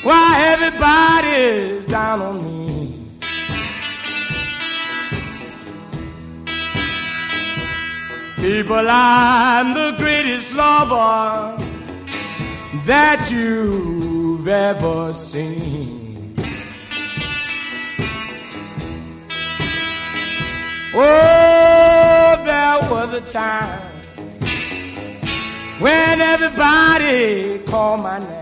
Why everybody's down on me. People, I'm the greatest lover that you've ever seen. Oh, there was a time when everybody called my name.